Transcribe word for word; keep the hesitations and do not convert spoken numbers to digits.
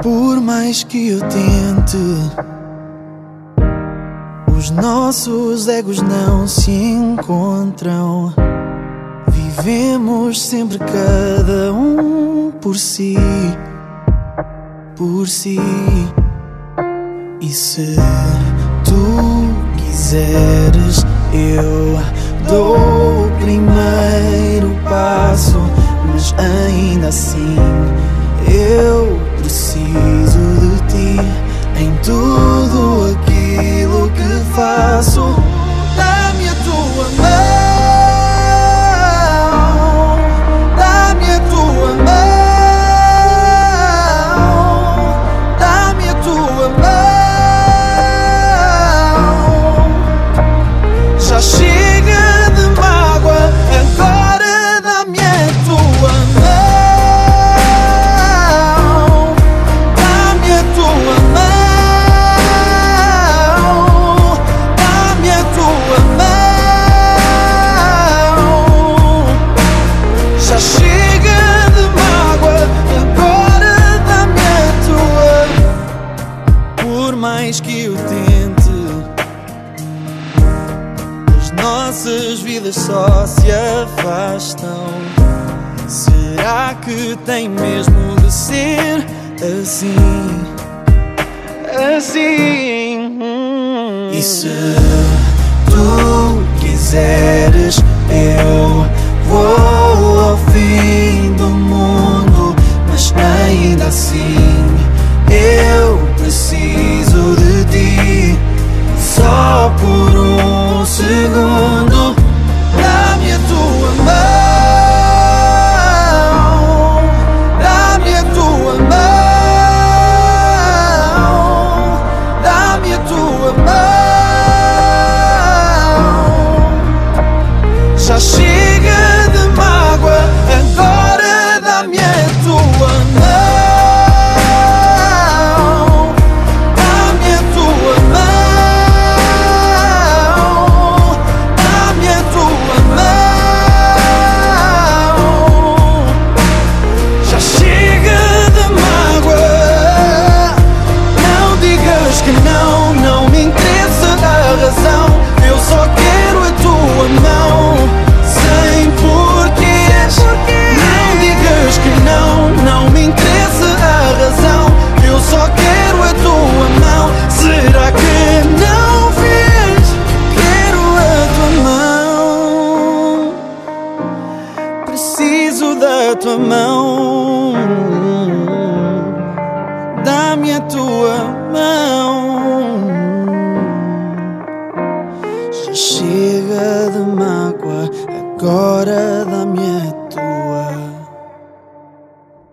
Por mais que eu tente, os nossos egos não se encontram. Vivemos sempre cada um por si, por si. E se tu quiseres, eu dou o primeiro passo, mas ainda assim eu preciso de ti em tudo aquilo que faço. Dá-me a tua mão, dá-me a tua mão, dá-me a tua mão. Já chega de mágoa, agora dá-me a tua mão. Que eu tente, as nossas vidas só se afastam. Será que tem mesmo de ser assim? Assim. E se tu quiseres, eu vou ao fim do mundo, mas ainda assim eu preciso de ti, só por um segundo. Dá-me a tua mão, dá-me a tua mão, dá-me a tua mão. Já chega de mágoa, agora dá-me a tua mão. Eu só quero a tua mão, sem porquês. Não digas que não, não me interessa a razão. Eu só quero a tua mão. Será que não vês? Quero a tua mão, preciso da tua mão. Dá-me a tua mão. Chega de mágoa, agora